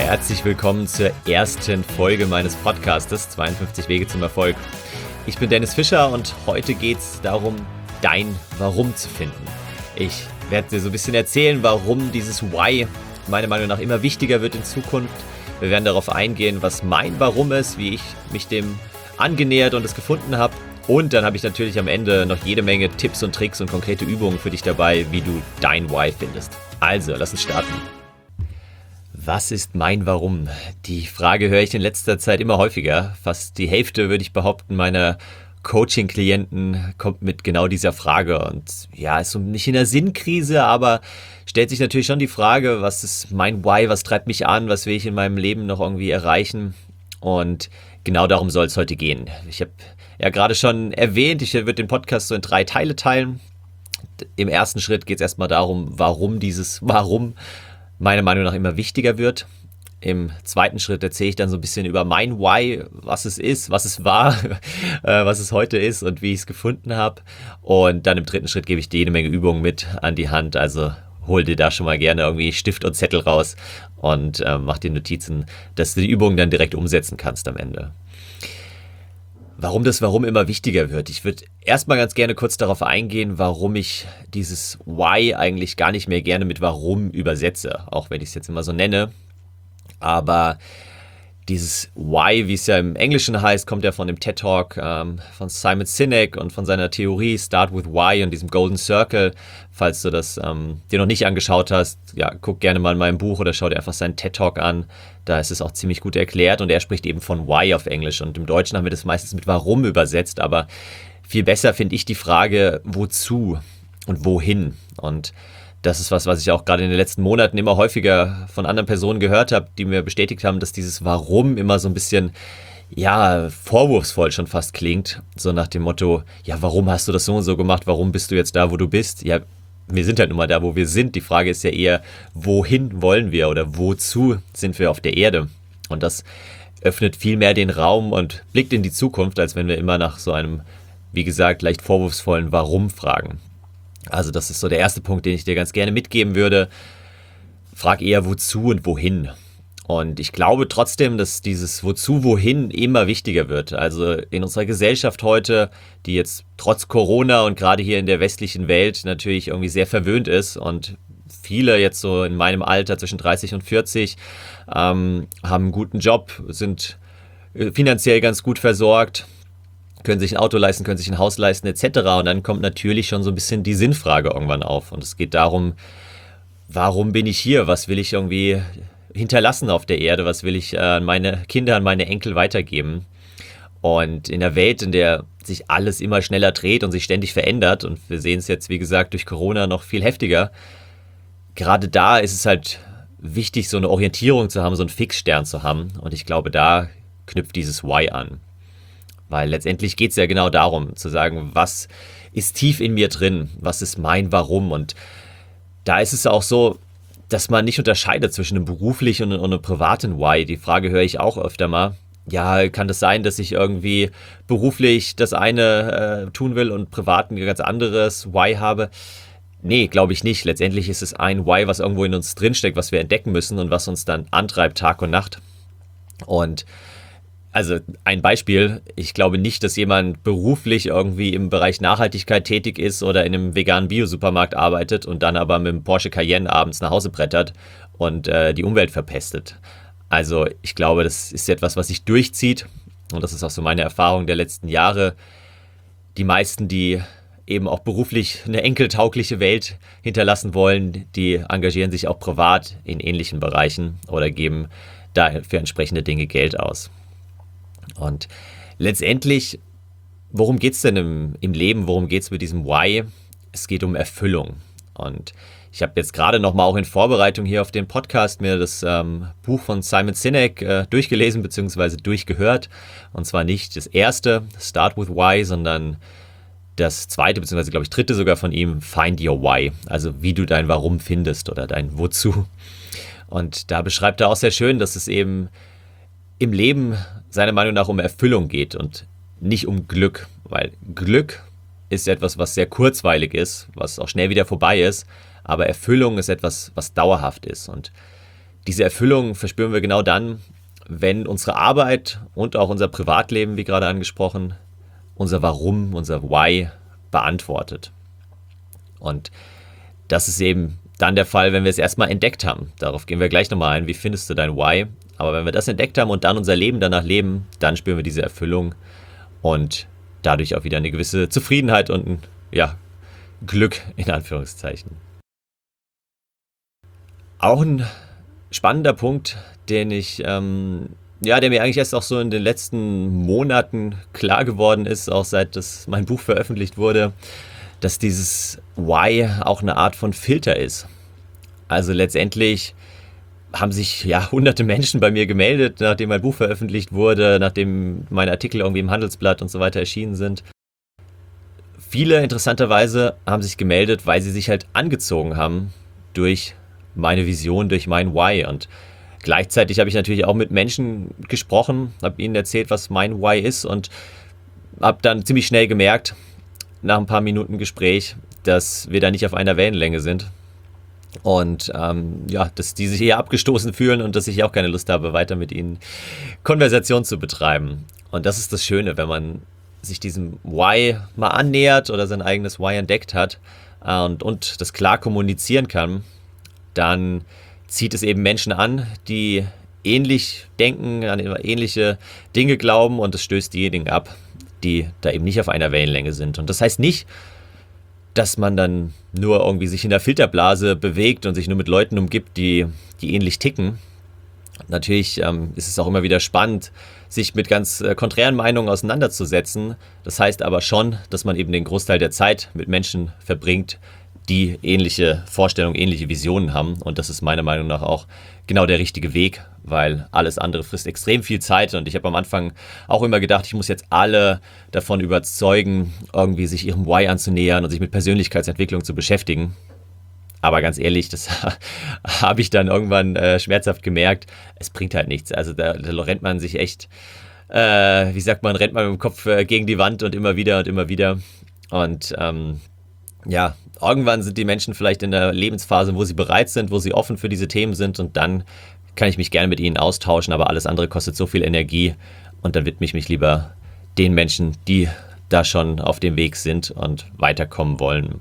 Herzlich willkommen zur ersten Folge meines Podcastes 52 Wege zum Erfolg. Ich bin Dennis Fischer und heute geht es darum, dein Warum zu finden. Ich werde dir so ein bisschen erzählen, warum dieses Why meiner Meinung nach immer wichtiger wird in Zukunft. Wir werden darauf eingehen, was mein Warum ist, wie ich mich dem angenähert und es gefunden habe. Und dann habe ich natürlich am Ende noch jede Menge Tipps und Tricks und konkrete Übungen für dich dabei, wie du dein Why findest. Also, lass uns starten. Was ist mein Warum? Die Frage höre ich in letzter Zeit immer häufiger. Fast die Hälfte, würde ich behaupten, meiner Coaching-Klienten kommt mit genau dieser Frage. Und ja, ist so nicht in der Sinnkrise, aber stellt sich natürlich schon die Frage, was ist mein Why, was treibt mich an, was will ich in meinem Leben noch irgendwie erreichen? Und genau darum soll es heute gehen. Ich habe ja gerade schon erwähnt, ich würde den Podcast so in 3 Teile teilen. Im ersten Schritt geht es erstmal darum, warum dieses Warum meiner Meinung nach immer wichtiger wird. Im zweiten Schritt erzähle ich dann so ein bisschen über mein Why, was es ist, was es war, was es heute ist und wie ich es gefunden habe. Und dann im dritten Schritt gebe ich dir jede Menge Übungen mit an die Hand. Also hol dir da schon mal gerne irgendwie Stift und Zettel raus und mach dir Notizen, dass du die Übungen dann direkt umsetzen kannst am Ende. Warum das Warum immer wichtiger wird. Ich würde erstmal ganz gerne kurz darauf eingehen, warum ich dieses Why eigentlich gar nicht mehr gerne mit Warum übersetze, auch wenn ich es jetzt immer so nenne. Aber dieses Why, wie es ja im Englischen heißt, kommt ja von dem TED Talk von Simon Sinek und von seiner Theorie Start with Why und diesem Golden Circle. Falls du das dir noch nicht angeschaut hast, ja, guck gerne mal in meinem Buch oder schau dir einfach seinen TED Talk an. Da ist es auch ziemlich gut erklärt und er spricht eben von Why auf Englisch und im Deutschen haben wir das meistens mit Warum übersetzt, aber viel besser finde ich die Frage, wozu und wohin. Und das ist was ich auch gerade in den letzten Monaten immer häufiger von anderen Personen gehört habe, die mir bestätigt haben, dass dieses Warum immer so ein bisschen, ja, vorwurfsvoll schon fast klingt. So nach dem Motto, ja, warum hast du das so und so gemacht? Warum bist du jetzt da, wo du bist? Ja, wir sind halt nun mal da, wo wir sind. Die Frage ist ja eher, wohin wollen wir oder wozu sind wir auf der Erde? Und das öffnet viel mehr den Raum und blickt in die Zukunft, als wenn wir immer nach so einem, wie gesagt, leicht vorwurfsvollen Warum fragen. Also das ist so der erste Punkt, den ich dir ganz gerne mitgeben würde. Frag eher wozu und wohin. Und ich glaube trotzdem, dass dieses wozu, wohin immer wichtiger wird. Also in unserer Gesellschaft heute, die jetzt trotz Corona und gerade hier in der westlichen Welt natürlich irgendwie sehr verwöhnt ist und viele jetzt so in meinem Alter zwischen 30 und 40 haben einen guten Job, sind finanziell ganz gut versorgt, können sich ein Auto leisten, können sich ein Haus leisten etc. Und dann kommt natürlich schon so ein bisschen die Sinnfrage irgendwann auf. Und es geht darum, warum bin ich hier? Was will ich irgendwie hinterlassen auf der Erde? Was will ich an meine Kinder, an meine Enkel weitergeben? Und in der Welt, in der sich alles immer schneller dreht und sich ständig verändert, und wir sehen es jetzt, wie gesagt, durch Corona noch viel heftiger, gerade da ist es halt wichtig, so eine Orientierung zu haben, so einen Fixstern zu haben. Und ich glaube, da knüpft dieses Why an. Weil letztendlich geht es ja genau darum, zu sagen, was ist tief in mir drin, was ist mein Warum. Und da ist es auch so, dass man nicht unterscheidet zwischen einem beruflichen und einem privaten Why. Die Frage höre ich auch öfter mal. Ja, kann das sein, dass ich irgendwie beruflich das eine tun will und privat ein ganz anderes Why habe? Nee, glaube ich nicht. Letztendlich ist es ein Why, was irgendwo in uns drinsteckt, was wir entdecken müssen und was uns dann antreibt Tag und Nacht. Und also ein Beispiel, ich glaube nicht, dass jemand beruflich irgendwie im Bereich Nachhaltigkeit tätig ist oder in einem veganen Bio-Supermarkt arbeitet und dann aber mit dem Porsche Cayenne abends nach Hause brettert und die Umwelt verpestet. Also ich glaube, das ist etwas, was sich durchzieht und das ist auch so meine Erfahrung der letzten Jahre. Die meisten, die eben auch beruflich eine enkeltaugliche Welt hinterlassen wollen, die engagieren sich auch privat in ähnlichen Bereichen oder geben da für entsprechende Dinge Geld aus. Und letztendlich, worum geht es denn im Leben, worum geht es mit diesem Why? Es geht um Erfüllung. Und ich habe jetzt gerade nochmal auch in Vorbereitung hier auf den Podcast mir das Buch von Simon Sinek durchgelesen bzw. durchgehört. Und zwar nicht das erste, Start with Why, sondern das zweite bzw. glaube ich dritte sogar von ihm, Find Your Why. Also wie du dein Warum findest oder dein Wozu. Und da beschreibt er auch sehr schön, dass es eben im Leben seiner Meinung nach um Erfüllung geht und nicht um Glück, weil Glück ist etwas, was sehr kurzweilig ist, was auch schnell wieder vorbei ist, aber Erfüllung ist etwas, was dauerhaft ist und Diese Erfüllung verspüren wir genau dann, wenn unsere Arbeit und auch unser Privatleben, wie gerade angesprochen, unser Warum, unser Why beantwortet. Und das ist eben dann der Fall, wenn wir es erstmal entdeckt haben. Darauf gehen wir gleich nochmal ein. Wie findest du dein Why? Aber wenn wir das entdeckt haben und dann unser Leben danach leben, dann spüren wir diese Erfüllung und dadurch auch wieder eine gewisse Zufriedenheit und ein Glück in Anführungszeichen. Auch ein spannender Punkt, der mir eigentlich erst auch so in den letzten Monaten klar geworden ist, auch seit mein Buch veröffentlicht wurde, dass dieses Why auch eine Art von Filter ist. Also letztendlich haben sich hunderte Menschen bei mir gemeldet, nachdem mein Buch veröffentlicht wurde, nachdem meine Artikel irgendwie im Handelsblatt und so weiter erschienen sind. Viele interessanterweise haben sich gemeldet, weil sie sich halt angezogen haben durch meine Vision, durch mein Why. Und gleichzeitig habe ich natürlich auch mit Menschen gesprochen, habe ihnen erzählt, was mein Why ist und habe dann ziemlich schnell gemerkt, nach ein paar Minuten Gespräch, dass wir da nicht auf einer Wellenlänge sind und dass die sich eher abgestoßen fühlen und dass ich auch keine Lust habe, weiter mit ihnen Konversation zu betreiben. Und das ist das Schöne, wenn man sich diesem Why mal annähert oder sein eigenes Why entdeckt hat und das klar kommunizieren kann, dann zieht es eben Menschen an, die ähnlich denken, an ähnliche Dinge glauben und es stößt diejenigen ab, die da eben nicht auf einer Wellenlänge sind. Und das heißt nicht, dass man dann nur irgendwie sich in der Filterblase bewegt und sich nur mit Leuten umgibt, die ähnlich ticken. Natürlich ist es auch immer wieder spannend, sich mit ganz konträren Meinungen auseinanderzusetzen. Das heißt aber schon, dass man eben den Großteil der Zeit mit Menschen verbringt, die ähnliche Vorstellungen, ähnliche Visionen haben. Und das ist meiner Meinung nach auch genau der richtige Weg, weil alles andere frisst extrem viel Zeit. Und ich habe am Anfang auch immer gedacht, ich muss jetzt alle davon überzeugen, irgendwie sich ihrem Why anzunähern und sich mit Persönlichkeitsentwicklung zu beschäftigen. Aber ganz ehrlich, das habe ich dann irgendwann schmerzhaft gemerkt. Es bringt halt nichts. Also da rennt man sich echt, rennt man mit dem Kopf gegen die Wand und immer wieder und immer wieder. Und irgendwann sind die Menschen vielleicht in der Lebensphase, wo sie bereit sind, wo sie offen für diese Themen sind und dann kann ich mich gerne mit ihnen austauschen, aber alles andere kostet so viel Energie und dann widme ich mich lieber den Menschen, die da schon auf dem Weg sind und weiterkommen wollen.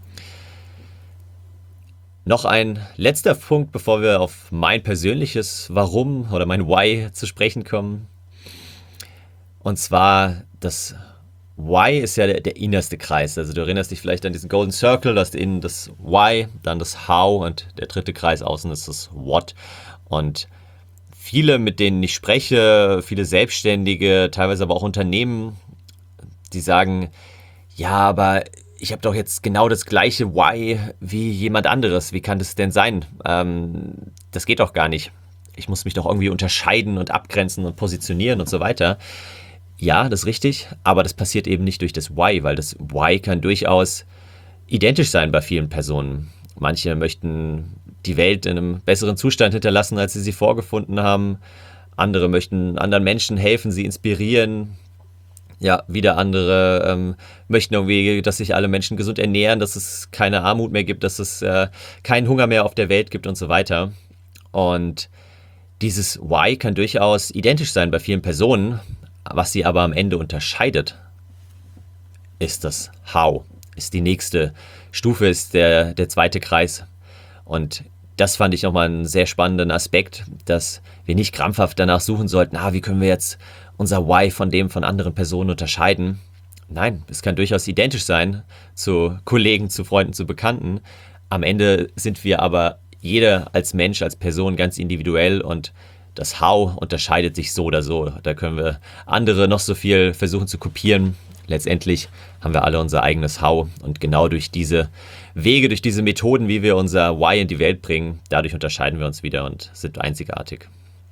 Noch ein letzter Punkt, bevor wir auf mein persönliches Warum oder mein Why zu sprechen kommen. Und zwar das Why ist ja der innerste Kreis. Also du erinnerst dich vielleicht an diesen Golden Circle, da ist innen das Why, dann das How und der dritte Kreis außen ist das What. Und viele, mit denen ich spreche, viele Selbstständige, teilweise aber auch Unternehmen, die sagen, ja, aber ich habe doch jetzt genau das gleiche Why wie jemand anderes. Wie kann das denn sein? Das geht doch gar nicht. Ich muss mich doch irgendwie unterscheiden und abgrenzen und positionieren und so weiter. Ja, das ist richtig, aber das passiert eben nicht durch das Why, weil das Why kann durchaus identisch sein bei vielen Personen. Manche möchten die Welt in einem besseren Zustand hinterlassen, als sie vorgefunden haben. Andere möchten anderen Menschen helfen, sie inspirieren. Ja, wieder andere möchten irgendwie, dass sich alle Menschen gesund ernähren, dass es keine Armut mehr gibt, dass es keinen Hunger mehr auf der Welt gibt und so weiter. Und dieses Why kann durchaus identisch sein bei vielen Personen. Was sie aber am Ende unterscheidet, ist das How, ist die nächste Stufe, ist der zweite Kreis. Und das fand ich nochmal einen sehr spannenden Aspekt, dass wir nicht krampfhaft danach suchen sollten, wie können wir jetzt unser Why von dem von anderen Personen unterscheiden. Nein, es kann durchaus identisch sein zu Kollegen, zu Freunden, zu Bekannten. Am Ende sind wir aber jeder als Mensch, als Person ganz individuell und das How unterscheidet sich so oder so. Da können wir andere noch so viel versuchen zu kopieren. Letztendlich haben wir alle unser eigenes How. Und genau durch diese Wege, durch diese Methoden, wie wir unser Why in die Welt bringen, dadurch unterscheiden wir uns wieder und sind einzigartig.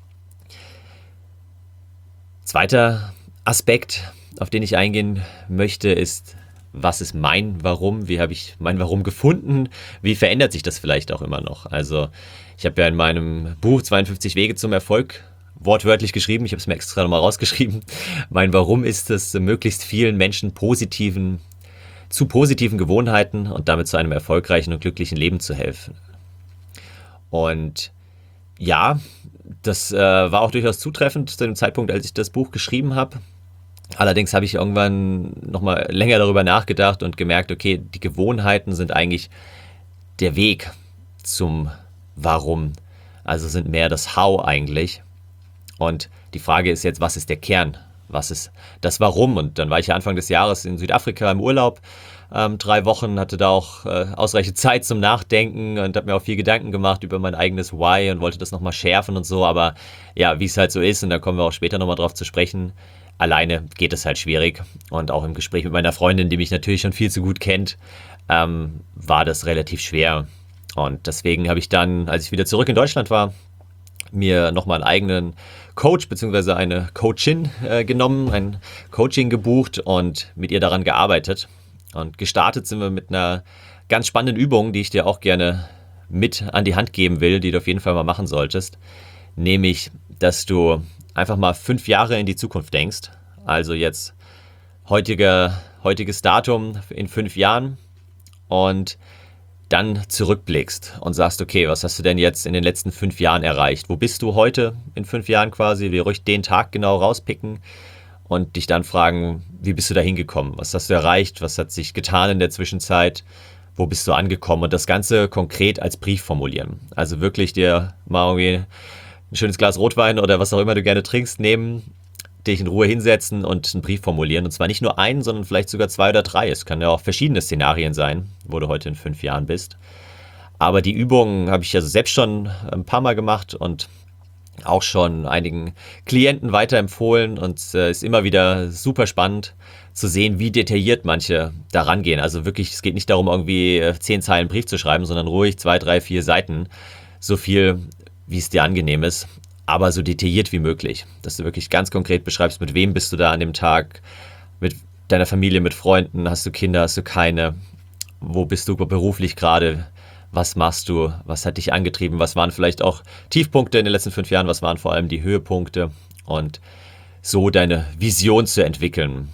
Zweiter Aspekt, auf den ich eingehen möchte, ist, was ist mein Warum? Wie habe ich mein Warum gefunden? Wie verändert sich das vielleicht auch immer noch? Also ich habe ja in meinem Buch 52 Wege zum Erfolg wortwörtlich geschrieben, ich habe es mir extra nochmal rausgeschrieben. Mein Warum ist es, möglichst vielen Menschen zu positiven Gewohnheiten und damit zu einem erfolgreichen und glücklichen Leben zu helfen. Und Ja, das war auch durchaus zutreffend zu dem Zeitpunkt, als ich das Buch geschrieben habe. Allerdings habe ich irgendwann nochmal länger darüber nachgedacht und gemerkt, okay, die Gewohnheiten sind eigentlich der Weg zum Warum. Also sind mehr das How eigentlich. Und die Frage ist jetzt, was ist der Kern? Was ist das Warum? Und dann war ich ja Anfang des Jahres in Südafrika im Urlaub, 3 Wochen, hatte da auch ausreichend Zeit zum Nachdenken und habe mir auch viel Gedanken gemacht über mein eigenes Why und wollte das nochmal schärfen und so. Aber ja, wie es halt so ist, und da kommen wir auch später nochmal drauf zu sprechen, alleine geht es halt schwierig. Und auch im Gespräch mit meiner Freundin, die mich natürlich schon viel zu gut kennt, war das relativ schwer. Und deswegen habe ich dann, als ich wieder zurück in Deutschland war, mir nochmal einen eigenen Coach bzw. eine Coachin genommen, ein Coaching gebucht und mit ihr daran gearbeitet. Und gestartet sind wir mit einer ganz spannenden Übung, die ich dir auch gerne mit an die Hand geben will, die du auf jeden Fall mal machen solltest. Nämlich, dass du einfach mal 5 Jahre in die Zukunft denkst. Also jetzt heutiges Datum in 5 Jahren und dann zurückblickst und sagst, okay, was hast du denn jetzt in den letzten 5 Jahren erreicht? Wo bist du heute in 5 Jahren quasi? Wir ruhig den Tag genau rauspicken und dich dann fragen, wie bist du da hingekommen? Was hast du erreicht? Was hat sich getan in der Zwischenzeit? Wo bist du angekommen? Und das Ganze konkret als Brief formulieren. Also wirklich dir mal irgendwie ein schönes Glas Rotwein oder was auch immer du gerne trinkst nehmen, dich in Ruhe hinsetzen und einen Brief formulieren. Und zwar nicht nur einen, sondern vielleicht sogar 2 oder 3. Es können ja auch verschiedene Szenarien sein, wo du heute in 5 Jahren bist. Aber die Übung habe ich also selbst schon ein paar Mal gemacht und auch schon einigen Klienten weiterempfohlen. Und es ist immer wieder super spannend zu sehen, wie detailliert manche da rangehen. Also wirklich, es geht nicht darum, irgendwie 10 Zeilen Brief zu schreiben, sondern ruhig 2, 3, 4 Seiten. So viel, wie es dir angenehm ist, aber so detailliert wie möglich. Dass du wirklich ganz konkret beschreibst, mit wem bist du da an dem Tag, mit deiner Familie, mit Freunden, hast du Kinder, hast du keine, wo bist du beruflich gerade, was machst du, was hat dich angetrieben, was waren vielleicht auch Tiefpunkte in den letzten 5 Jahren, was waren vor allem die Höhepunkte und so deine Vision zu entwickeln.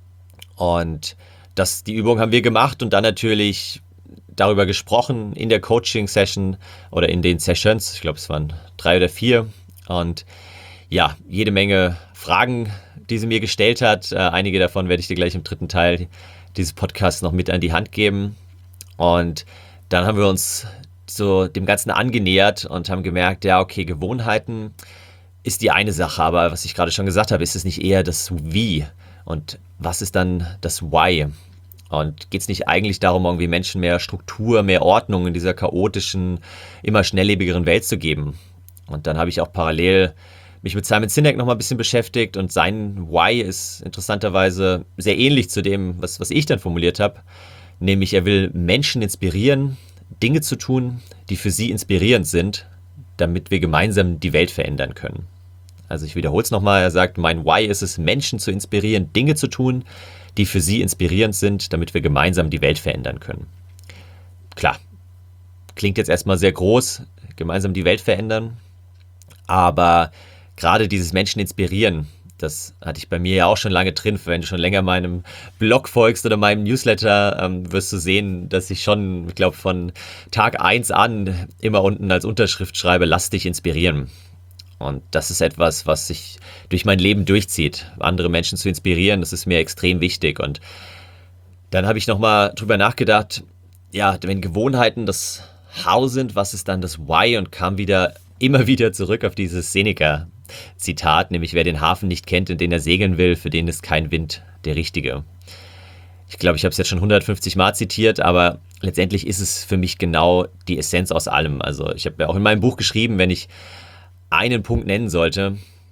Und die Übung haben wir gemacht und dann natürlich darüber gesprochen in der Coaching-Session oder in den Sessions. Ich glaube, es waren 3 oder 4. Und ja, jede Menge Fragen, die sie mir gestellt hat. Einige davon werde ich dir gleich im 3. Teil dieses Podcasts noch mit an die Hand geben. Und dann haben wir uns so dem Ganzen angenähert und haben gemerkt, ja, okay, Gewohnheiten ist die eine Sache, aber was ich gerade schon gesagt habe, ist es nicht eher das Wie und was ist dann das Why? Und geht es nicht eigentlich darum, irgendwie Menschen mehr Struktur, mehr Ordnung in dieser chaotischen, immer schnelllebigeren Welt zu geben? Und dann habe ich auch parallel mich mit Simon Sinek noch mal ein bisschen beschäftigt und sein Why ist interessanterweise sehr ähnlich zu dem, was ich dann formuliert habe. Nämlich, er will Menschen inspirieren, Dinge zu tun, die für sie inspirierend sind, damit wir gemeinsam die Welt verändern können. Also ich wiederhole es nochmal, er sagt, mein Why ist es, Menschen zu inspirieren, Dinge zu tun, die für sie inspirierend sind, damit wir gemeinsam die Welt verändern können. Klar, klingt jetzt erstmal sehr groß, gemeinsam die Welt verändern, aber gerade dieses Menschen inspirieren, das hatte ich bei mir ja auch schon lange drin. Wenn du schon länger meinem Blog folgst oder meinem Newsletter, wirst du sehen, dass ich schon, ich glaube, von Tag 1 an immer unten als Unterschrift schreibe, lass dich inspirieren. Und das ist etwas, was sich durch mein Leben durchzieht. Andere Menschen zu inspirieren, das ist mir extrem wichtig. Und dann habe ich nochmal drüber nachgedacht, ja, wenn Gewohnheiten das How sind, was ist dann das Why? Und kam immer wieder zurück auf dieses Seneca-Zitat, nämlich wer den Hafen nicht kennt, in den er segeln will, für den ist kein Wind der richtige. Ich glaube, ich habe es jetzt schon 150 Mal zitiert, aber letztendlich ist es für mich genau die Essenz aus allem. Also ich habe ja auch in meinem Buch geschrieben, wenn ich einen Punkt nennen sollte,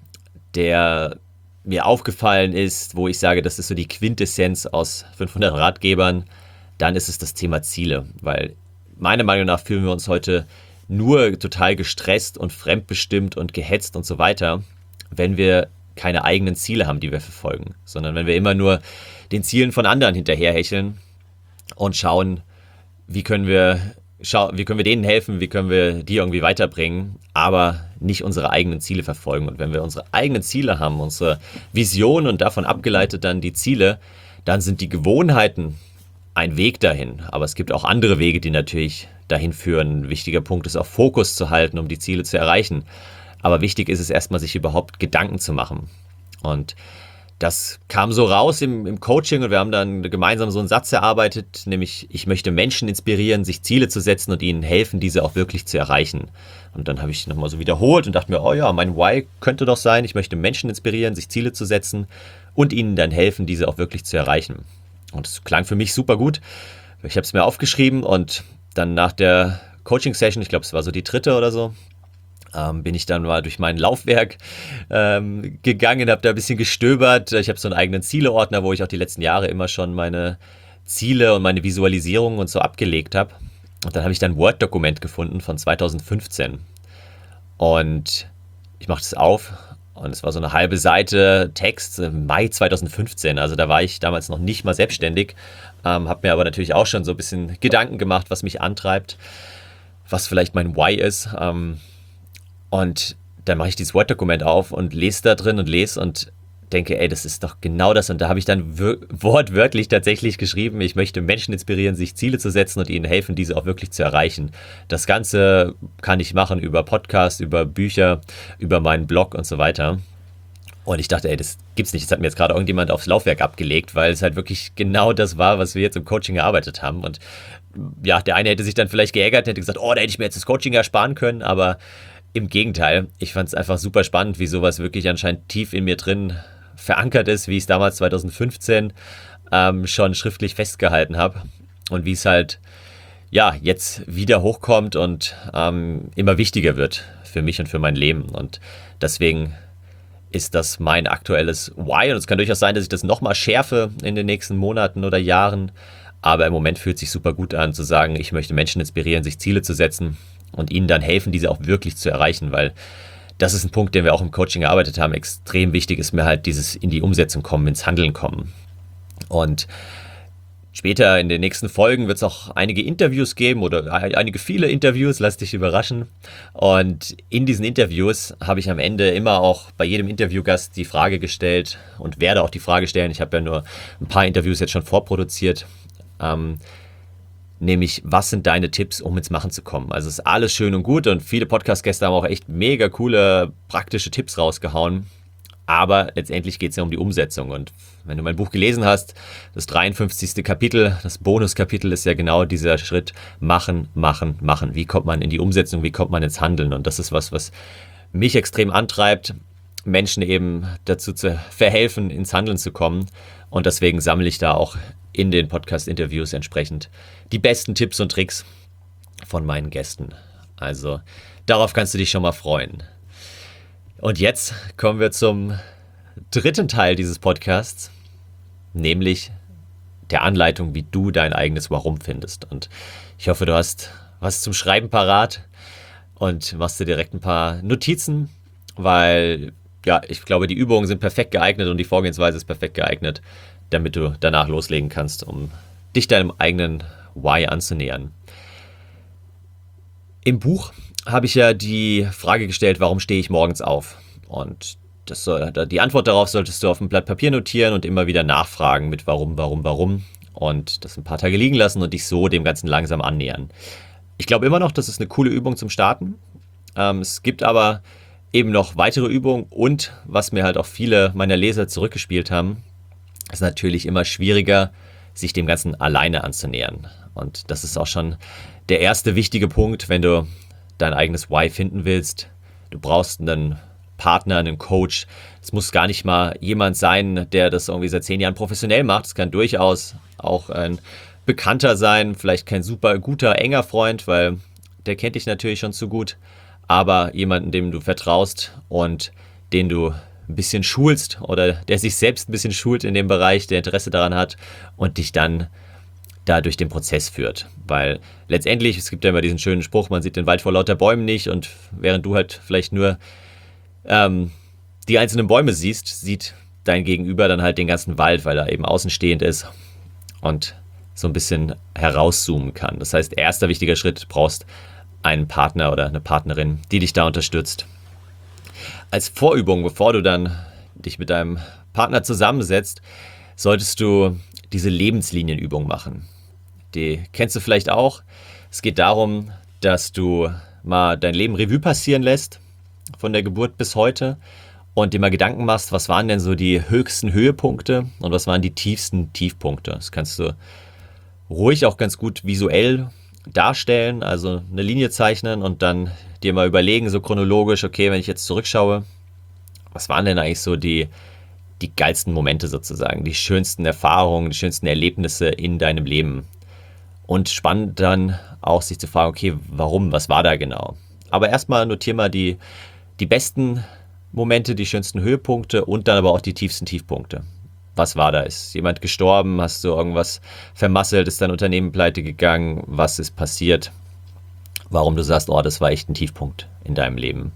der mir aufgefallen ist, wo ich sage, das ist so die Quintessenz aus 500 Ratgebern, dann ist es das Thema Ziele, weil meiner Meinung nach fühlen wir uns heute nur total gestresst und fremdbestimmt und gehetzt und so weiter, wenn wir keine eigenen Ziele haben, die wir verfolgen, sondern wenn wir immer nur den Zielen von anderen hinterherhecheln und schauen, wie können wir denen helfen, wie können wir die irgendwie weiterbringen, aber nicht unsere eigenen Ziele verfolgen. Und wenn wir unsere eigenen Ziele haben, unsere Vision und davon abgeleitet dann die Ziele, dann sind die Gewohnheiten ein Weg dahin, aber es gibt auch andere Wege, die natürlich dahin führen. Ein wichtiger Punkt ist auch Fokus zu halten, um die Ziele zu erreichen. Aber wichtig ist es erstmal, sich überhaupt Gedanken zu machen. Und das kam so raus im Coaching und wir haben dann gemeinsam so einen Satz erarbeitet, nämlich ich möchte Menschen inspirieren, sich Ziele zu setzen und ihnen helfen, diese auch wirklich zu erreichen. Und dann habe ich nochmal so wiederholt und dachte mir, oh ja, mein Why könnte doch sein, ich möchte Menschen inspirieren, sich Ziele zu setzen und ihnen dann helfen, diese auch wirklich zu erreichen. Und es klang für mich super gut. Ich habe es mir aufgeschrieben und dann nach der Coaching-Session, ich glaube es war so die dritte oder so, bin ich dann mal durch mein Laufwerk gegangen, habe da ein bisschen gestöbert. Ich habe so einen eigenen Zieleordner, wo ich auch die letzten Jahre immer schon meine Ziele und meine Visualisierungen und so abgelegt habe. Und dann habe ich dann ein Word-Dokument gefunden von 2015. Und ich mache das auf und es war so eine halbe Seite Text im Mai 2015. Also da war ich damals noch nicht mal selbstständig, habe mir aber natürlich auch schon so ein bisschen Gedanken gemacht, was mich antreibt, was vielleicht mein Why ist. Und dann mache ich dieses Word-Dokument auf und lese da drin und lese und denke, ey, das ist doch genau das. Und da habe ich dann wortwörtlich tatsächlich geschrieben, ich möchte Menschen inspirieren, sich Ziele zu setzen und ihnen helfen, diese auch wirklich zu erreichen. Das Ganze kann ich machen über Podcasts, über Bücher, über meinen Blog und so weiter. Und ich dachte, ey, das gibt's nicht. Das hat mir jetzt gerade irgendjemand aufs Laufwerk abgelegt, weil es halt wirklich genau das war, was wir jetzt im Coaching erarbeitet haben. Und ja, der eine hätte sich dann vielleicht geärgert, hätte gesagt, oh, da hätte ich mir jetzt das Coaching ersparen können, aber im Gegenteil, ich fand es einfach super spannend, wie sowas wirklich anscheinend tief in mir drin verankert ist, wie ich es damals 2015 schon schriftlich festgehalten habe und wie es halt ja jetzt wieder hochkommt und immer wichtiger wird für mich und für mein Leben. Und deswegen ist das mein aktuelles Why. Und es kann durchaus sein, dass ich das nochmal schärfe in den nächsten Monaten oder Jahren. Aber im Moment fühlt es sich super gut an, zu sagen, ich möchte Menschen inspirieren, sich Ziele zu setzen und ihnen dann helfen, diese auch wirklich zu erreichen, weil das ist ein Punkt, den wir auch im Coaching erarbeitet haben. Extrem wichtig ist mir halt dieses in die Umsetzung kommen, ins Handeln kommen. Und später in den nächsten Folgen wird es auch einige Interviews geben oder viele Interviews, lass dich überraschen. Und in diesen Interviews habe ich am Ende immer auch bei jedem Interviewgast die Frage gestellt und werde auch die Frage stellen, ich habe ja nur ein paar Interviews jetzt schon vorproduziert, nämlich, was sind deine Tipps, um ins Machen zu kommen? Also es ist alles schön und gut und viele Podcast-Gäste haben auch echt mega coole, praktische Tipps rausgehauen. Aber letztendlich geht es ja um die Umsetzung. Und wenn du mein Buch gelesen hast, das 53. Kapitel, das Bonuskapitel ist ja genau dieser Schritt, machen, machen, machen. Wie kommt man in die Umsetzung, wie kommt man ins Handeln? Und das ist was mich extrem antreibt, Menschen eben dazu zu verhelfen, ins Handeln zu kommen. Und deswegen sammle ich da auch in den Podcast-Interviews entsprechend die besten Tipps und Tricks von meinen Gästen. Also darauf kannst du dich schon mal freuen. Und jetzt kommen wir zum dritten Teil dieses Podcasts, nämlich der Anleitung, wie du dein eigenes Warum findest. Und ich hoffe, du hast was zum Schreiben parat und machst dir direkt ein paar Notizen, weil ja, ich glaube, die Übungen sind perfekt geeignet und die Vorgehensweise ist perfekt geeignet, damit du danach loslegen kannst, um dich deinem eigenen Why anzunähern. Im Buch habe ich ja die Frage gestellt, warum stehe ich morgens auf? Und die Antwort darauf solltest du auf ein Blatt Papier notieren und immer wieder nachfragen mit warum und das ein paar Tage liegen lassen und dich so dem Ganzen langsam annähern. Ich glaube immer noch, das ist eine coole Übung zum Starten. Es gibt aber eben noch weitere Übungen und was mir halt auch viele meiner Leser zurückgespielt haben, ist natürlich immer schwieriger, sich dem Ganzen alleine anzunähern. Und das ist auch schon der erste wichtige Punkt, wenn du dein eigenes Why finden willst. Du brauchst einen Partner, einen Coach. Es muss gar nicht mal jemand sein, der das irgendwie seit 10 Jahren professionell macht. Es kann durchaus auch ein Bekannter sein, vielleicht kein super guter, enger Freund, weil der kennt dich natürlich schon zu gut, aber jemanden, dem du vertraust und den du ein bisschen schulst oder der sich selbst ein bisschen schult in dem Bereich, der Interesse daran hat und dich dann da durch den Prozess führt. Weil letztendlich, es gibt ja immer diesen schönen Spruch, man sieht den Wald vor lauter Bäumen nicht und während du halt vielleicht nur die einzelnen Bäume siehst, sieht dein Gegenüber dann halt den ganzen Wald, weil er eben außenstehend ist und so ein bisschen herauszoomen kann. Das heißt, erster wichtiger Schritt, du brauchst einen Partner oder eine Partnerin, die dich da unterstützt. Als Vorübung, bevor du dann dich mit deinem Partner zusammensetzt, solltest du diese Lebenslinienübung machen. Die kennst du vielleicht auch. Es geht darum, dass du mal dein Leben Revue passieren lässt, von der Geburt bis heute, und dir mal Gedanken machst, was waren denn so die höchsten Höhepunkte und was waren die tiefsten Tiefpunkte. Das kannst du ruhig auch ganz gut visuell darstellen, also eine Linie zeichnen und dann dir mal überlegen, so chronologisch, okay, wenn ich jetzt zurückschaue, was waren denn eigentlich so die geilsten Momente sozusagen, die schönsten Erfahrungen, die schönsten Erlebnisse in deinem Leben. Und spannend dann auch sich zu fragen, okay, warum, was war da genau? Aber erstmal notier mal die besten Momente, die schönsten Höhepunkte und dann aber auch die tiefsten Tiefpunkte. Was war da? Ist jemand gestorben? Hast du irgendwas vermasselt? Ist dein Unternehmen pleite gegangen? Was ist passiert? Warum du sagst, oh, das war echt ein Tiefpunkt in deinem Leben.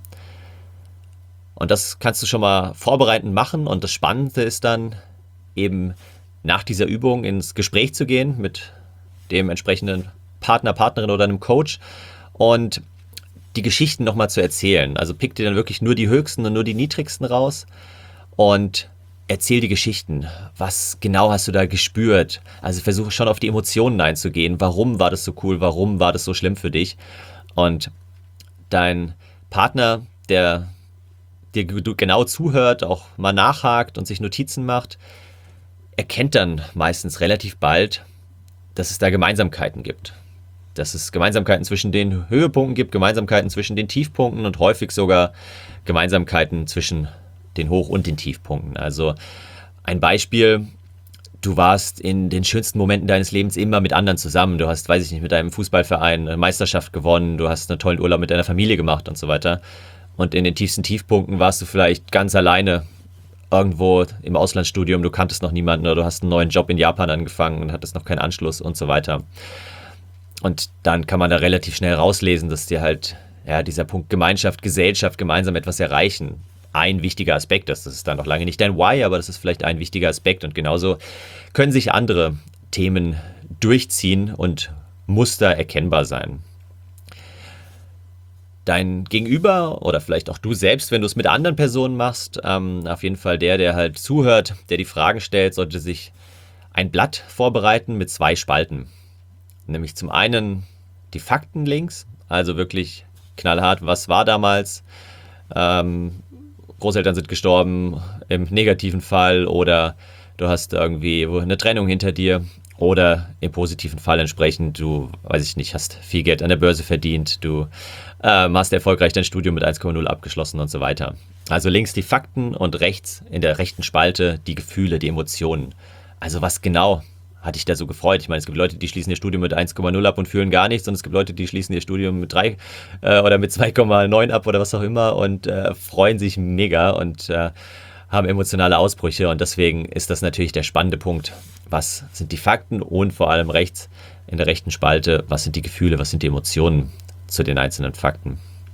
Und das kannst du schon mal vorbereitend machen. Und das Spannende ist dann eben nach dieser Übung ins Gespräch zu gehen mit dem entsprechenden Partner, Partnerin oder einem Coach und die Geschichten nochmal zu erzählen. Also pick dir dann wirklich nur die höchsten und nur die niedrigsten raus und erzähl die Geschichten. Was genau hast du da gespürt? Also versuche schon auf die Emotionen einzugehen. Warum war das so cool? Warum war das so schlimm für dich? Und dein Partner, der dir genau zuhört, auch mal nachhakt und sich Notizen macht, erkennt dann meistens relativ bald, dass es da Gemeinsamkeiten gibt. Dass es Gemeinsamkeiten zwischen den Höhepunkten gibt, Gemeinsamkeiten zwischen den Tiefpunkten und häufig sogar Gemeinsamkeiten zwischen den Hoch- und den Tiefpunkten. Also ein Beispiel, du warst in den schönsten Momenten deines Lebens immer mit anderen zusammen. Du hast, weiß ich nicht, mit deinem Fußballverein eine Meisterschaft gewonnen, du hast einen tollen Urlaub mit deiner Familie gemacht und so weiter. Und in den tiefsten Tiefpunkten warst du vielleicht ganz alleine irgendwo im Auslandsstudium, du kanntest noch niemanden oder du hast einen neuen Job in Japan angefangen und hattest noch keinen Anschluss und so weiter. Und dann kann man da relativ schnell rauslesen, dass dir halt dieser Punkt Gemeinschaft, Gesellschaft, gemeinsam etwas erreichen, ein wichtiger Aspekt ist. Das ist dann noch lange nicht dein Why, aber das ist vielleicht ein wichtiger Aspekt. Und genauso können sich andere Themen durchziehen und Muster erkennbar sein. Dein Gegenüber oder vielleicht auch du selbst, wenn du es mit anderen Personen machst, auf jeden Fall der halt zuhört, der die Fragen stellt, sollte sich ein Blatt vorbereiten mit 2 Spalten. Nämlich zum einen die Fakten links, also wirklich knallhart, was war damals, Großeltern sind gestorben im negativen Fall oder du hast irgendwie eine Trennung hinter dir oder im positiven Fall entsprechend, du, weiß ich nicht, hast viel Geld an der Börse verdient, du hast erfolgreich dein Studium mit 1,0 abgeschlossen und so weiter. Also links die Fakten und rechts in der rechten Spalte die Gefühle, die Emotionen. Also was genau hat dich da so gefreut? Ich meine, es gibt Leute, die schließen ihr Studium mit 1,0 ab und fühlen gar nichts und es gibt Leute, die schließen ihr Studium mit 3 oder mit 2,9 ab oder was auch immer und freuen sich mega und haben emotionale Ausbrüche und deswegen ist das natürlich der spannende Punkt. Was sind die Fakten und vor allem rechts in der rechten Spalte, was sind die Gefühle, was sind die Emotionen zu den einzelnen Fakten?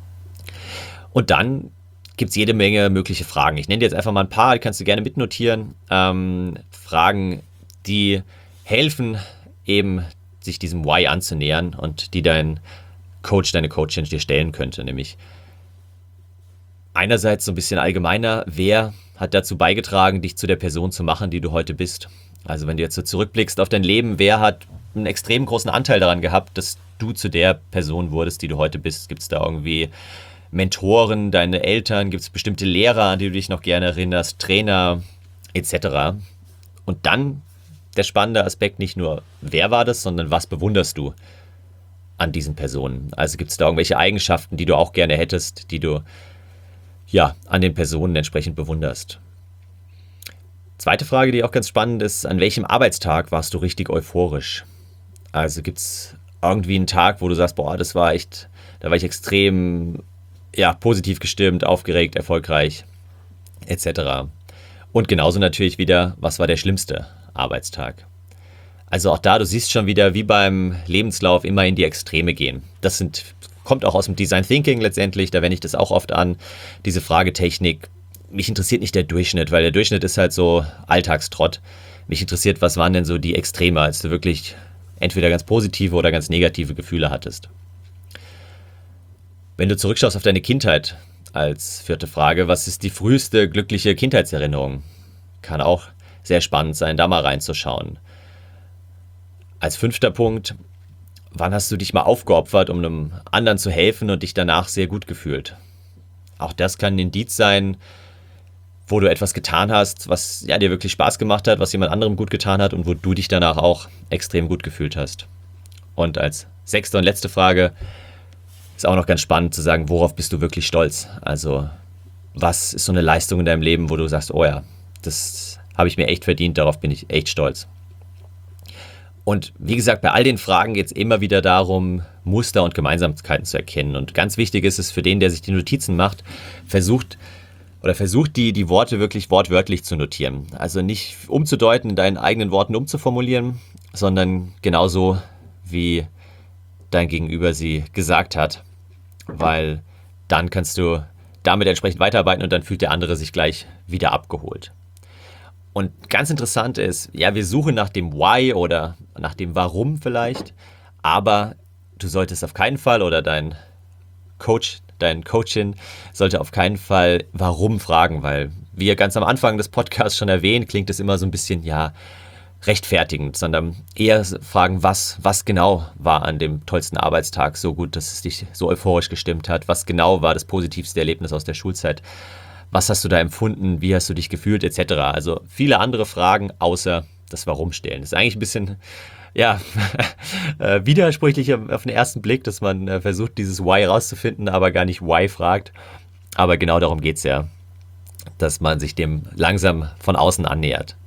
Und dann gibt es jede Menge mögliche Fragen. Ich nenne dir jetzt einfach mal ein paar, die kannst du gerne mitnotieren. Fragen, die helfen, eben sich diesem Why anzunähern und die dein Coach, deine Coachin dir stellen könnte. Nämlich einerseits so ein bisschen allgemeiner, wer hat dazu beigetragen, dich zu der Person zu machen, die du heute bist? Also wenn du jetzt so zurückblickst auf dein Leben, wer hat einen extrem großen Anteil daran gehabt, dass du zu der Person wurdest, die du heute bist? Gibt es da irgendwie Mentoren, deine Eltern? Gibt es bestimmte Lehrer, an die du dich noch gerne erinnerst, Trainer etc.? Und dann der spannende Aspekt, nicht nur wer war das, sondern was bewunderst du an diesen Personen? Also gibt es da irgendwelche Eigenschaften, die du auch gerne hättest, die du an den Personen entsprechend bewunderst? Zweite Frage, die auch ganz spannend ist, an welchem Arbeitstag warst du richtig euphorisch? Also gibt es irgendwie einen Tag, wo du sagst, boah, da war ich extrem positiv gestimmt, aufgeregt, erfolgreich, etc. Und genauso natürlich wieder, was war der schlimmste Arbeitstag? Also auch da, du siehst schon wieder, wie beim Lebenslauf immer in die Extreme gehen. Das kommt auch aus dem Design Thinking letztendlich, da wende ich das auch oft an, diese Fragetechnik. Mich interessiert nicht der Durchschnitt, weil der Durchschnitt ist halt so Alltagstrott. Mich interessiert, was waren denn so die Extreme, als du wirklich entweder ganz positive oder ganz negative Gefühle hattest. Wenn du zurückschaust auf deine Kindheit als 4. Frage, was ist die früheste glückliche Kindheitserinnerung? Kann auch sehr spannend sein, da mal reinzuschauen. Als 5. Punkt, wann hast du dich mal aufgeopfert, um einem anderen zu helfen und dich danach sehr gut gefühlt? Auch das kann ein Indiz sein, wo du etwas getan hast, was ja, dir wirklich Spaß gemacht hat, was jemand anderem gut getan hat und wo du dich danach auch extrem gut gefühlt hast. Und als 6. und letzte Frage ist auch noch ganz spannend zu sagen, worauf bist du wirklich stolz? Also was ist so eine Leistung in deinem Leben, wo du sagst, oh ja, das habe ich mir echt verdient, darauf bin ich echt stolz. Und wie gesagt, bei all den Fragen geht es immer wieder darum, Muster und Gemeinsamkeiten zu erkennen. Und ganz wichtig ist es für den, der sich die Notizen macht, versucht die Worte wirklich wortwörtlich zu notieren. Also nicht umzudeuten, in deinen eigenen Worten umzuformulieren, sondern genauso, wie dein Gegenüber sie gesagt hat. Weil dann kannst du damit entsprechend weiterarbeiten und dann fühlt der andere sich gleich wieder abgeholt. Und ganz interessant ist, ja, wir suchen nach dem Why oder nach dem Warum vielleicht, aber du solltest auf keinen Fall oder dein Coachin sollte auf keinen Fall Warum fragen, weil, wie ganz am Anfang des Podcasts schon erwähnt, klingt es immer so ein bisschen, ja, rechtfertigend, sondern eher fragen, was genau war an dem tollsten Arbeitstag so gut, dass es dich so euphorisch gestimmt hat, was genau war das positivste Erlebnis aus der Schulzeit, was hast du da empfunden, wie hast du dich gefühlt, etc. Also viele andere Fragen außer das Warum stellen. Das ist eigentlich ein bisschen, ja, widersprüchlich auf den ersten Blick, dass man versucht, dieses Why rauszufinden, aber gar nicht Why fragt. Aber genau darum geht es ja, dass man sich dem langsam von außen annähert.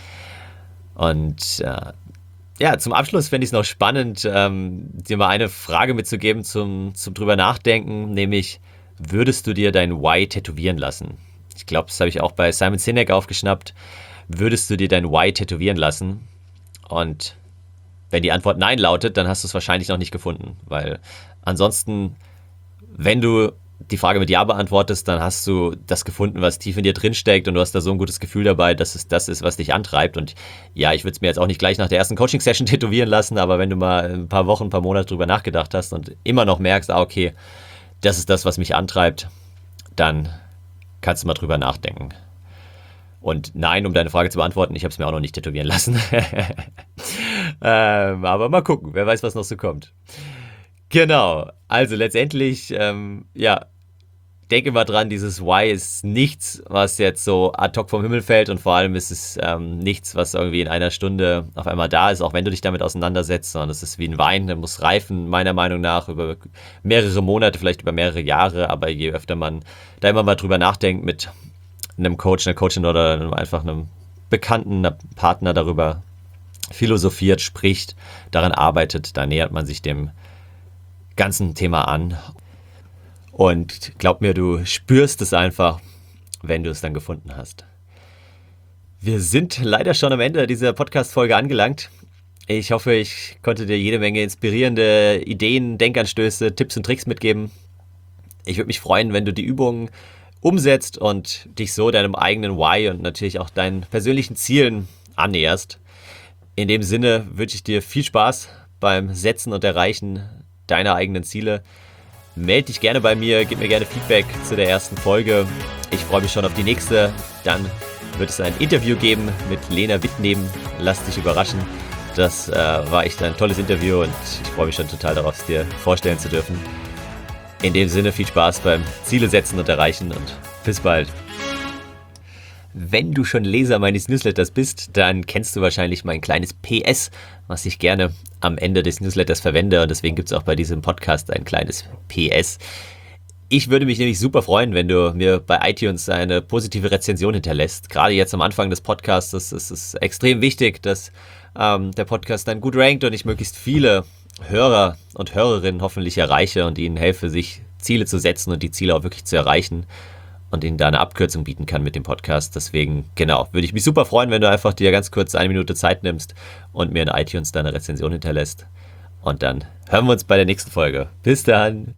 Und ja, zum Abschluss fände ich es noch spannend, dir mal eine Frage mitzugeben zum drüber nachdenken, nämlich, würdest du dir dein Why tätowieren lassen? Ich glaube, das habe ich auch bei Simon Sinek aufgeschnappt. Würdest du dir dein Why tätowieren lassen? Und wenn die Antwort Nein lautet, dann hast du es wahrscheinlich noch nicht gefunden. Weil ansonsten, wenn du die Frage mit Ja beantwortest, dann hast du das gefunden, was tief in dir drin steckt und du hast da so ein gutes Gefühl dabei, dass es das ist, was dich antreibt. Und ja, ich würde es mir jetzt auch nicht gleich nach der ersten Coaching-Session tätowieren lassen, aber wenn du mal ein paar Wochen, ein paar Monate drüber nachgedacht hast und immer noch merkst, okay, das ist das, was mich antreibt, dann kannst du mal drüber nachdenken. Und nein, um deine Frage zu beantworten, ich habe es mir auch noch nicht tätowieren lassen. Aber mal gucken, wer weiß, was noch so kommt. Genau, also letztendlich, ja, denke mal dran, dieses Why ist nichts, was jetzt so ad hoc vom Himmel fällt und vor allem ist es nichts, was irgendwie in einer Stunde auf einmal da ist, auch wenn du dich damit auseinandersetzt, sondern es ist wie ein Wein, der muss reifen, meiner Meinung nach, über mehrere Monate, vielleicht über mehrere Jahre, aber je öfter man da immer mal drüber nachdenkt mit einem Coach, einer Coachin oder einfach einem Bekannten, einem Partner darüber philosophiert, spricht, daran arbeitet, da nähert man sich dem ganzen Thema an. Und glaub mir, du spürst es einfach, wenn du es dann gefunden hast. Wir sind leider schon am Ende dieser Podcast-Folge angelangt. Ich hoffe, ich konnte dir jede Menge inspirierende Ideen, Denkanstöße, Tipps und Tricks mitgeben. Ich würde mich freuen, wenn du die Übungen umsetzt und dich so deinem eigenen Why und natürlich auch deinen persönlichen Zielen annäherst. In dem Sinne wünsche ich dir viel Spaß beim Setzen und Erreichen deiner eigenen Ziele. Melde dich gerne bei mir, gib mir gerne Feedback zu der ersten Folge. Ich freue mich schon auf die nächste. Dann wird es ein Interview geben mit Lena Wittneben. Lass dich überraschen. Das war echt ein tolles Interview und ich freue mich schon total darauf, es dir vorstellen zu dürfen. In dem Sinne viel Spaß beim Ziele setzen und erreichen und bis bald. Wenn du schon Leser meines Newsletters bist, dann kennst du wahrscheinlich mein kleines PS, was ich gerne am Ende des Newsletters verwende und deswegen gibt es auch bei diesem Podcast ein kleines PS. Ich würde mich nämlich super freuen, wenn du mir bei iTunes eine positive Rezension hinterlässt. Gerade jetzt am Anfang des Podcasts ist es extrem wichtig, dass der Podcast dann gut rankt und ich möglichst viele Hörer und Hörerinnen hoffentlich erreiche und ihnen helfe, sich Ziele zu setzen und die Ziele auch wirklich zu erreichen und ihnen da eine Abkürzung bieten kann mit dem Podcast. Deswegen, genau, würde ich mich super freuen, wenn du einfach dir ganz kurz 1 Minute Zeit nimmst und mir in iTunes deine Rezension hinterlässt. Und dann hören wir uns bei der nächsten Folge. Bis dann!